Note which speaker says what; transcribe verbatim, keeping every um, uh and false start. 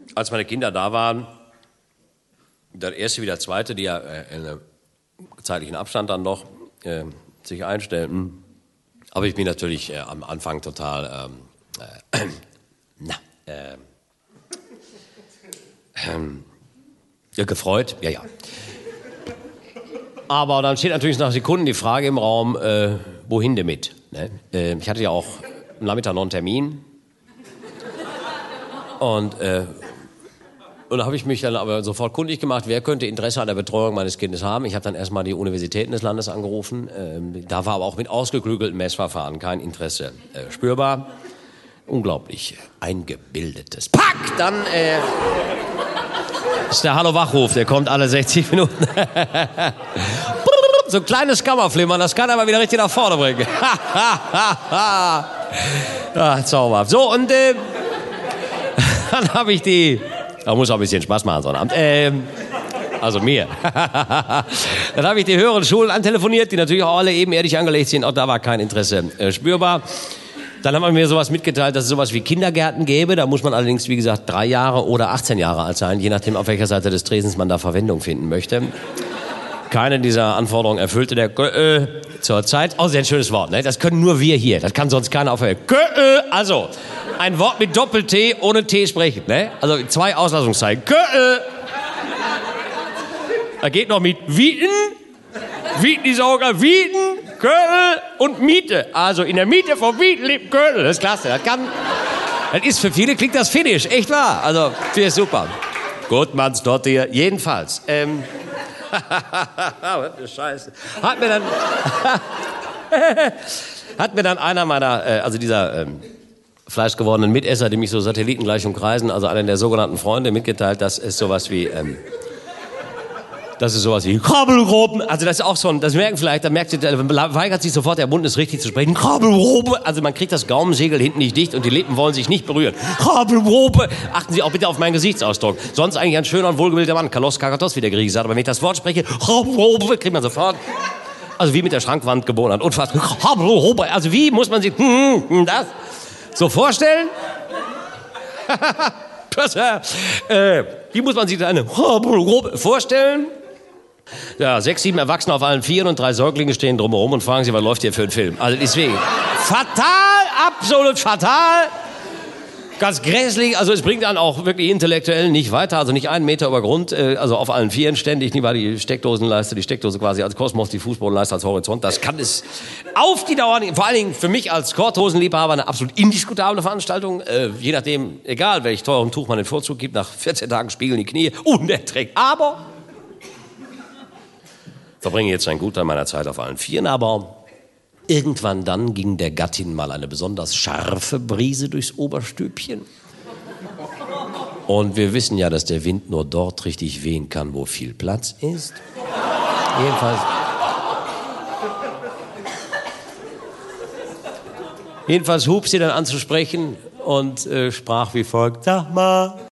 Speaker 1: als meine Kinder da waren, der erste wie der zweite, die ja äh, in einem zeitlichen Abstand dann noch äh, sich einstellten, habe ich mich natürlich äh, am Anfang total ähm, äh, na, äh, ähm, ja, gefreut. Ja, ja. Aber dann steht natürlich nach Sekunden die Frage im Raum, äh, wohin damit? Ne? Äh, ich hatte ja auch am Nachmittag noch einen Termin. Und, äh, und da habe ich mich dann aber sofort kundig gemacht, wer könnte Interesse an der Betreuung meines Kindes haben. Ich habe dann erstmal die Universitäten des Landes angerufen. Ähm, da war aber auch mit ausgeklügelten Messverfahren kein Interesse äh, spürbar. Unglaublich eingebildetes Pack! Dann äh, ist der Hallo-Wachruf, der kommt alle sechzig Minuten. So ein kleines Kammerflimmern, das kann aber wieder richtig nach vorne bringen. Ja, zauberhaft. So, und äh, dann habe ich die... Da muss auch ein bisschen Spaß machen so ein Abend. Ähm, also mir. Dann habe ich die höheren Schulen antelefoniert, die natürlich auch alle ebenerdig angelegt sind. Auch da war kein Interesse äh, spürbar. Dann haben wir mir sowas mitgeteilt, dass es sowas wie Kindergärten gäbe. Da muss man allerdings, wie gesagt, drei Jahre oder achtzehn Jahre alt sein, je nachdem, auf welcher Seite des Tresens man da Verwendung finden möchte. Keine dieser Anforderungen erfüllte der Gö zur Zeit. Oh, sehr ein schönes Wort, ne? Das können nur wir hier. Das kann sonst keiner aufhören. Gö also, ein Wort mit Doppel-T ohne T sprechen, ne? Also zwei Auslassungszeichen. Gö Da geht noch mit Wieten, Wieten die Sauger, Wieten, Ködel und Miete. Also in der Miete von Wieten lebt Ködel. Das ist klasse. Das kann, das ist für viele, klingt das finnisch. Echt wahr. Also, das ist super. Gut, man's dort hier. Jedenfalls. Ähm, was für Scheiße. Hat mir dann, hat mir dann einer meiner, äh, also dieser ähm, fleischgewordenen Mitesser, die mich so satellitengleich umkreisen, also einer der sogenannten Freunde, mitgeteilt, dass es sowas wie, ähm, das ist sowas wie Krabbelgruppen. Also das ist auch so ein, das merken vielleicht, da merkt ihr, da weigert sich sofort der Mund, ist richtig zu sprechen. Krabbelgruppen. Also man kriegt das Gaumensegel hinten nicht dicht und die Lippen wollen sich nicht berühren. Krabbelgruppen. Achten Sie auch bitte auf meinen Gesichtsausdruck. Sonst eigentlich ein schöner und wohlgebildeter Mann. Kalos Kakatos, wie der Grieche sagt. Aber wenn ich das Wort spreche, Krabbelgruppen, kriegt man sofort, also wie mit der Schrankwand geboren hat. Unfassbar. Krabbelgruppen. Also wie muss man sich das so vorstellen? das, äh, wie muss man sich das eine Krabbelgruppe vorstellen? Ja, sechs, sieben Erwachsene auf allen Vieren und drei Säuglinge stehen drumherum und fragen sich, was läuft hier für ein Film? Also deswegen, fatal, absolut fatal, ganz grässlich, also es bringt dann auch wirklich intellektuell nicht weiter, also nicht einen Meter über Grund, also auf allen Vieren ständig, nie war die Steckdosenleiste, die Steckdose quasi als Kosmos, die Fußbodenleiste als Horizont, das kann es auf die Dauer, vor allen Dingen für mich als Korthosenliebhaber eine absolut indiskutable Veranstaltung, äh, je nachdem, egal welch teuren Tuch man den Vorzug gibt, nach vierzehn Tagen spiegeln die Knie unerträglich, aber verbringe jetzt einen Gutteil meiner Zeit auf allen Vieren, aber irgendwann dann ging der Gattin mal eine besonders scharfe Brise durchs Oberstübchen. Und wir wissen ja, dass der Wind nur dort richtig wehen kann, wo viel Platz ist. Jedenfalls, jedenfalls hub sie dann an zu sprechen und äh, sprach wie folgt: Sag mal,